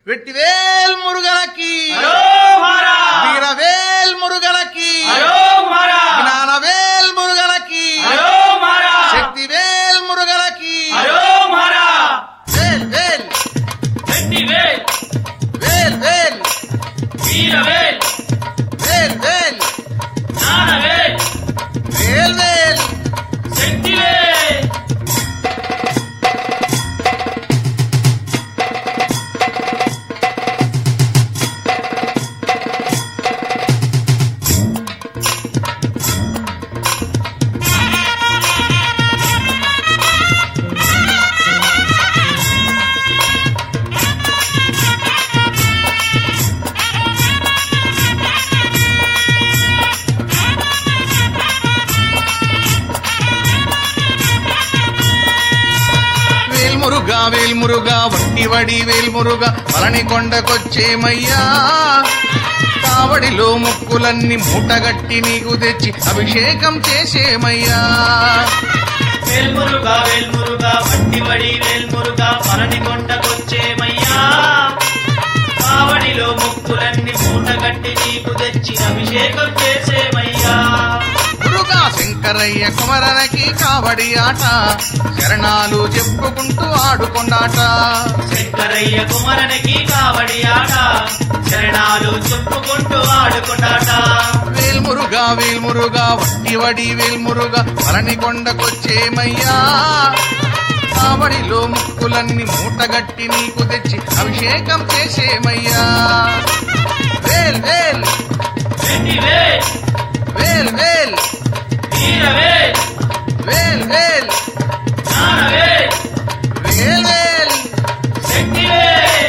వెట్టివేల్ మురుగలకి వీరవేల్ మురుగలకి జ్ఞానవేల్ మురుగలకి శక్తివేల్ మురుగలకి వేల్ వేల్ వెట్టివేల్ వేల్ వేల్ వీరవేల్ వేల్ వేల్ జ్ఞానవేల్ వేల్ వేల్ శక్తివేల్ వేల్మురుగా వట్టివడి వేల్మురుగా పళని కొండకొచ్చేమయ్యా కావడిలో ముక్కులన్నీ మూటగట్టి నీకు తెచ్చి అభిషేకం చేసేమయ్యా వేల్మురుగా వేల్మురుగా వట్టివడి వేల్మురుగా పళని కొండకొచ్చేమయ్యా కావడిలో ముక్కులన్నీ మూటగట్టి నీకు తెచ్చి అభిషేకం చేసేమయ్యా మురుగా శంకరయ్య కుమరనకి కావడి ఆట శరణాలు చెప్పుకుంటూ ఆడుకొండాట శంకరయ్య కుమరనికి కావడి ఆట శరణాలు చెప్పుకుంటూ ఆడుకున్నాట వేల్మురుగా వట్టివడి వేల్మురుగా పళని కొండకొచ్చేమయ్యా కావడిలో ముక్కులన్నీ మూటగట్టి నీకు తెచ్చి అభిషేకం చేసేమయ్యా వేల్ వేల్ వెట్టివేల్ వేల్ వేల్ వీరవేల్ వేల్ వేల్ జ్ఞానవేల్ వేల్ వేల్ శక్తివేల్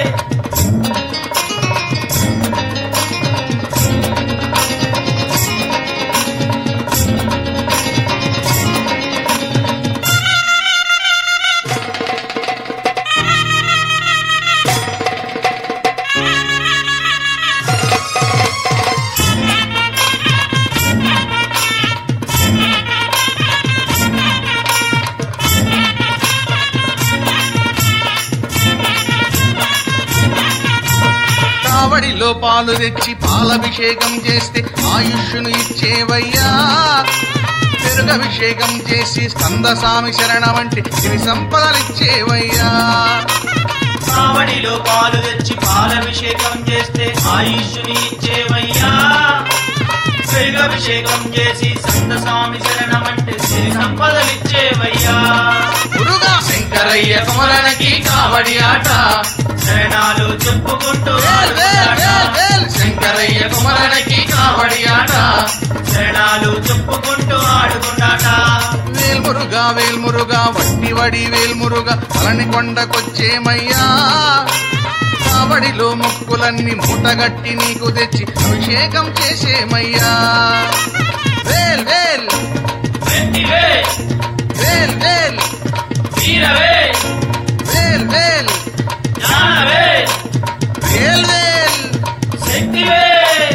కావడిలో పాలు తెచ్చి పాలభిషేకం చేస్తే ఆయుష్ను ఇచ్చేవయ్యా పెరుగభిషేకం చేసి స్కందస్వామి శరణమంటే సిరి సంపదలిచ్చేవయ్యా కావడిలో పాలు తెచ్చి పాలభిషేకం చేస్తే ఆయుష్ని ఇచ్చేవయ్యా పెరుగభిషేకం చేసి సంతస్వామి శరణమంటే సిరి సంపదలిచ్చేవయ్యా మురుగా శంకరయ్య కుమరనకి కావడి ఆట శరణాలు చెప్పుకుంటూ వేల్ వేల్ ఆడుకున్నాట. వేల్ వేల్ శంకరయ్య కుమరనకి కావడి ఆట శరణాలు చెప్పుకుంటూ ఆడుకున్నాట వేల్మురుగా వట్టివడి వేల్మురుగా పళని కొండకొచ్చేమయ్యా కావడిలో ముక్కులన్నీ మూటగట్టి నీకు తెచ్చి అభిషేకం చేసేమయ్యా వేల్ వేల్ వెట్టివేల్ వేల్ వేల్ వీరవేల్ వేల్ వేల్ జ్ఞానవేల్ వేల్ వేల్ శక్తివేల్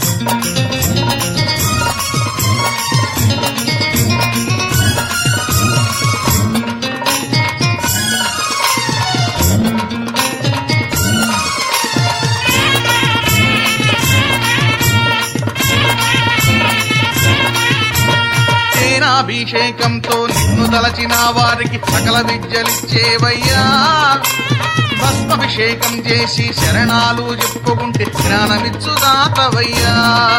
తేనాభిషేకంతో నిన్ను తలచిన వారికి సకల విద్యలిచ్చేవయ్యా భస్మాభిషేకం చేసి శరణాలు చెప్పుకుంటే జ్ఞానమిచ్చు దాతవయ్యా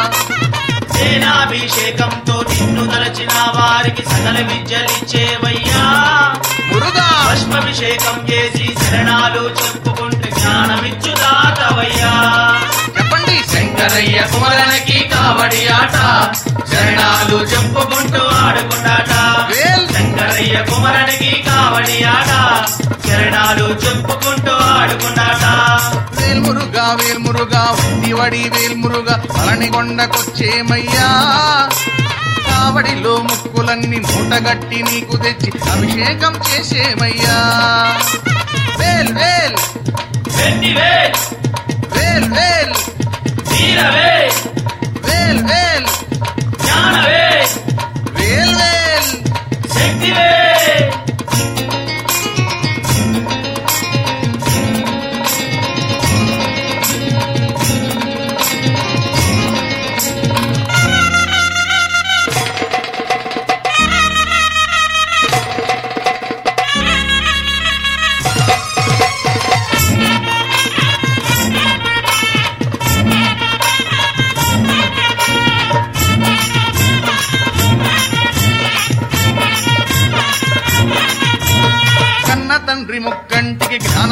సేనాభిషేకంతో నిన్ను తలచిన వారికి సకల విద్యలిచ్చేవయ్యా మురుగా భస్మాభిషేకం చేసి శరణాలు చెప్పుకుంటే జ్ఞానమిచ్చు దాతవయ్యా చెప్పండి శంకరయ్య కుమరనకి కావడి ఆట శరణాలు చెప్పుకుంటూ ఆడుకున్నాట వేల్ శంకరయ్య కుమరనికి కావడి ఆట శరణాలు చెప్పుకుంటూ ఆడుకున్నాట వేల్మురుగా వట్టివడి వేల్మురుగా పళని కొండకొచ్చేమయ్యా కావడిలో ముక్కులన్నీ మూటగట్టి నీకు తెచ్చి అభిషేకం చేసేమయ్యా వేల్ వేల్ వెట్టివేల్ వేల్ వేల్ వీరవేల్ వేల్ వేల్ జ్ఞానవేల్ వేల్ వేల్ శక్తివేల్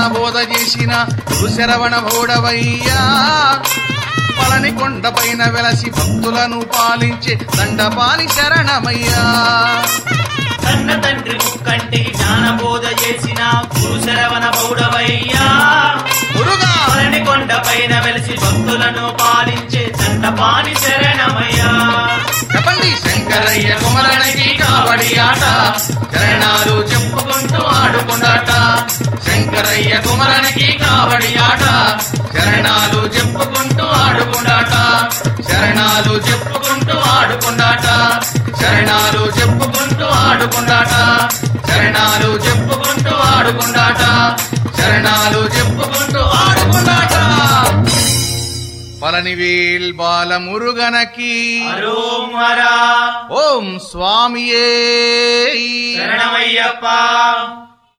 బోధ చేసిన గురుశరవణ భోడవయ్యా పళని కొండపైన వెలసి భక్తులను పాలించే దండపాని శరణమయ్యా కన్న తండ్రి ముక్కంటికి జ్ఞానబోధ చేసిన గురుశరవణ బౌడవయ్యా గురుగా పళని కొండపైన వెలిసి భక్తులను పాలించే దండపాని శరణమయ్యా చెప్పండి శంకరయ్య కుమరణకి కావడి ఆట చరణాలు చెప్పుకుంటూ ఆడుకుండాట శంకరయ్య కుమరణకి కావడి ఆట చరణాలు చెప్పుకుంటూ ఆడుకుండాట శరణాలు చెప్పుకుంటూ ఆడుకుండాట శరణాలు చెప్పుకుంటూ ఆడుకుండాట శరణాలు చెప్పుకుంటూ ఆడుకుండాట శరణాలు చెప్పుకుంటూ ఆడుకుండాట పళనివేల్ బాలమురుగనకి అరోమరా ఓం స్వామియే శరణమయ్యప్ప